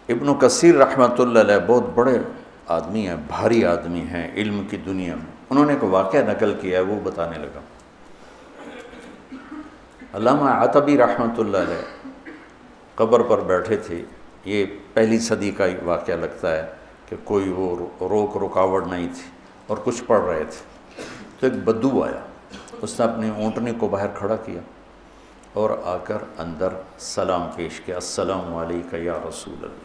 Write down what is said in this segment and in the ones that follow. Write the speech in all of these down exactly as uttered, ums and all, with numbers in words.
ابن کثیر رحمۃ اللہ علیہ بہت بڑے آدمی ہیں، بھاری آدمی ہیں علم کی دنیا میں، انہوں نے ایک واقعہ نقل کیا ہے، وہ بتانے لگا۔ علامہ عتبی رحمۃ اللہ علیہ قبر پر بیٹھے تھے، یہ پہلی صدی کا واقعہ لگتا ہے کہ کوئی وہ روک رکاوٹ نہیں تھی اور کچھ پڑھ رہے تھے، تو ایک بدو آیا، اس نے اپنی اونٹنی کو باہر کھڑا کیا اور آ کر اندر سلام پیش کیا، السلام علیکہ یا رسول اللہ۔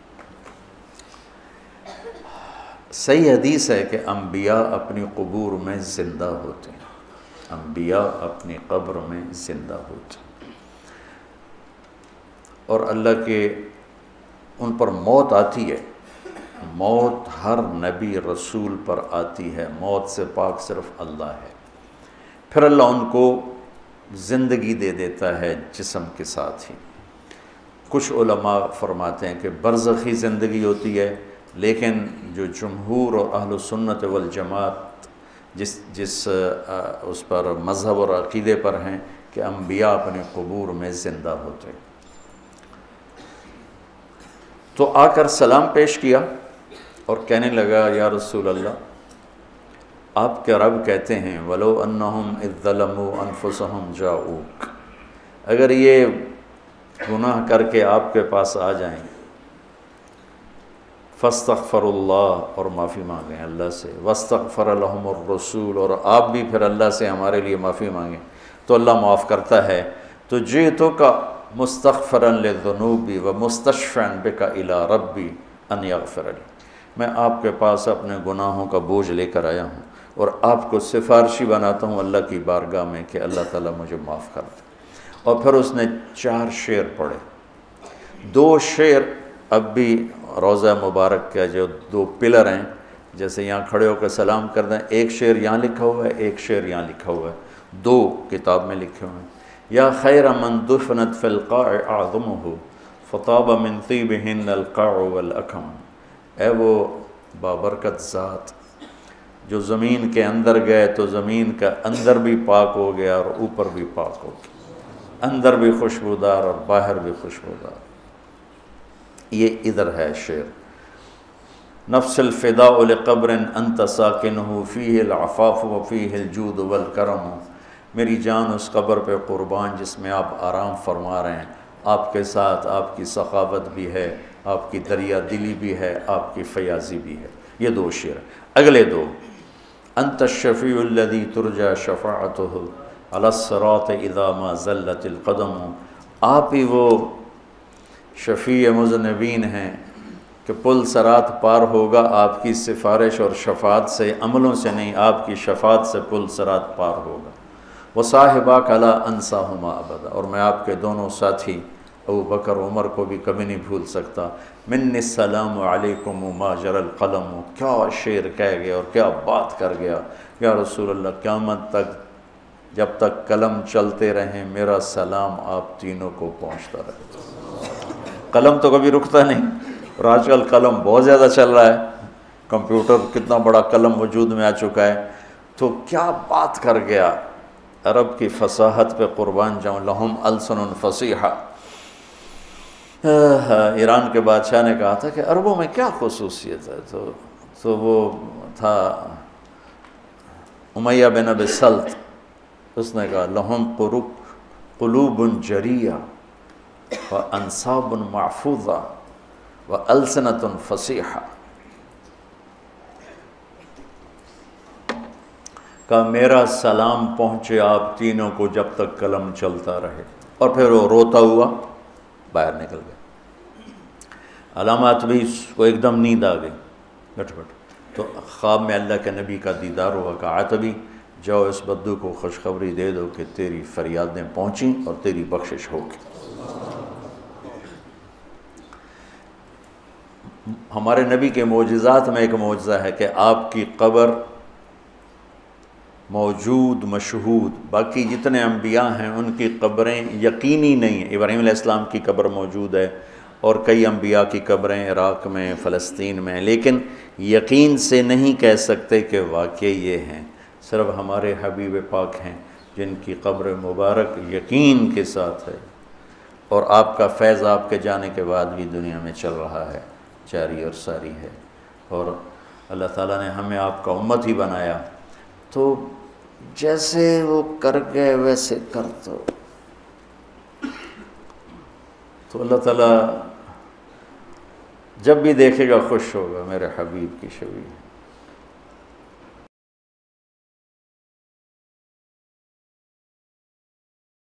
صحیح حدیث ہے کہ انبیاء اپنی قبور میں زندہ ہوتے ہیں، انبیاء اپنی قبر میں زندہ ہوتے ہیں، اور اللہ کے ان پر موت آتی ہے، موت ہر نبی رسول پر آتی ہے، موت سے پاک صرف اللہ ہے، پھر اللہ ان کو زندگی دے دیتا ہے جسم کے ساتھ ہی۔ کچھ علماء فرماتے ہیں کہ برزخی زندگی ہوتی ہے، لیکن جو جمہور اور اہل سنت والجماعت جس جس اس پر مذہب اور عقیدے پر ہیں کہ انبیاء اپنے قبور میں زندہ ہوتے ہیں۔ تو آ کر سلام پیش کیا اور کہنے لگا، یا رسول اللہ، آپ کے رب کہتے ہیں وَلَوْ أَنَّهُمْ إِذْ ظَلَمُوا أَنفُسَهُمْ جَاءُوكَ، اگر یہ گناہ کر کے آپ کے پاس آ جائیں، فَاسْتَغْفَرُوا اللَّهَ، اور معافی مانگیں اللہ سے، وَاسْتَغْفَرَ لَهُمُ الرَّسُولُ، اور آپ بھی پھر اللہ سے ہمارے لیے معافی مانگیں تو اللہ معاف کرتا ہے۔ تو جِئْتُكَ مُسْتَغْفِرًا لِلذُّنُوبِ وَمُسْتَشْفِعًا بِكَ إِلَىٰ رَبِّي أَنْ يَغْفِرَ لِي، میں آپ کے پاس اپنے گناہوں کا بوجھ لے کر آیا ہوں اور آپ کو سفارشی بناتا ہوں اللہ کی بارگاہ میں کہ اللہ تعالیٰ مجھے معاف کر دے۔ اور پھر اس نے چار شعر پڑھے، دو شعر اب بھی روضہ مبارک کے جو دو پلر ہیں، جیسے یہاں کھڑے ہو کے سلام کر دیں، ایک شعر یہاں لکھا ہوا ہے، ایک شعر یہاں لکھا ہوا ہے، دو کتاب میں لکھے ہوئے ہیں۔ یا خیر من دفنت فی القاع اعظمہ فطاب من طیبہن القاع والاکم، اے وہ بابرکت ذات جو زمین کے اندر گئے تو زمین کا اندر بھی پاک ہو گیا اور اوپر بھی پاک ہو گیا، اندر بھی خوشبودار اور باہر بھی خوشبودار۔ یہ ادھر ہے شعر، نفس الفداء لقبر انت ساکنہ فیہ العفاف وفیہ الجود والکرم، میری جان اس قبر پہ قربان جس میں آپ آرام فرما رہے ہیں، آپ کے ساتھ آپ کی سخاوت بھی ہے، آپ کی دریا دلی بھی ہے، آپ کی فیاضی بھی ہے۔ یہ دو شعر۔ اگلے دو، انت الشفیع الذی ترجى شفاعتہ علی الصراط اذا ما زلت القدم، آپ ہی وہ شفیع مذنبین ہیں کہ پل صراط پار ہوگا آپ کی سفارش اور شفاعت سے، عملوں سے نہیں، آپ کی شفاعت سے پل صراط پار ہوگا۔ وصاحباک لا انساہما ابدا، اور میں آپ کے دونوں ساتھی ابو بکر عمر کو بھی کبھی نہیں بھول سکتا۔ منی السلام علیکم ما جری القلم، کیا شعر کہہ گیا اور کیا بات کر گیا، یا رسول اللہ قیامت تک جب تک قلم چلتے رہیں میرا سلام آپ تینوں کو پہنچتا رہے۔ قلم تو کبھی رکتا نہیں، اور آج کل قلم بہت زیادہ چل رہا ہے، کمپیوٹر کتنا بڑا قلم وجود میں آ چکا ہے، تو کیا بات کر گیا، عرب کی فصاحت پہ قربان جاؤں، لہم السن فصیحہ۔ ایران کے بادشاہ نے کہا تھا کہ عربوں میں کیا خصوصیت ہے، تو تو وہ تھا امیہ بن ابی سلط، اس نے کہا لہم قلوب جریہ وانصاب محفوظہ والسنۃ فصیحہ، کہ میرا سلام پہنچے آپ تینوں کو جب تک قلم چلتا رہے۔ اور پھر وہ روتا ہوا باہر نکل گیا۔ علامات بھی کو ایک دم نیند آ گئی، گٹ گٹ، تو خواب میں اللہ کے نبی کا دیدار ہوا، کہ عتبی جاؤ اس بدو کو خوشخبری دے دو کہ تیری فریادیں پہنچیں اور تیری بخشش ہوگی۔ ہمارے نبی کے معجزات میں ایک معجزہ ہے کہ آپ کی قبر موجود مشہود، باقی جتنے انبیاء ہیں ان کی قبریں یقینی نہیں ہیں۔ ابراہیم علیہ السلام کی قبر موجود ہے اور کئی انبیاء کی قبریں عراق میں، فلسطین میں، لیکن یقین سے نہیں کہہ سکتے کہ واقعی یہ ہیں، صرف ہمارے حبیب پاک ہیں جن کی قبر مبارک یقین کے ساتھ ہے۔ اور آپ کا فیض آپ کے جانے کے بعد بھی دنیا میں چل رہا ہے، جاری اور ساری ہے، اور اللہ تعالیٰ نے ہمیں آپ کا امت ہی بنایا، تو جیسے وہ کر گئے ویسے کر دو، تو اللہ تعالیٰ جب بھی دیکھے گا خوش ہوگا، میرے حبیب کی شبیہ۔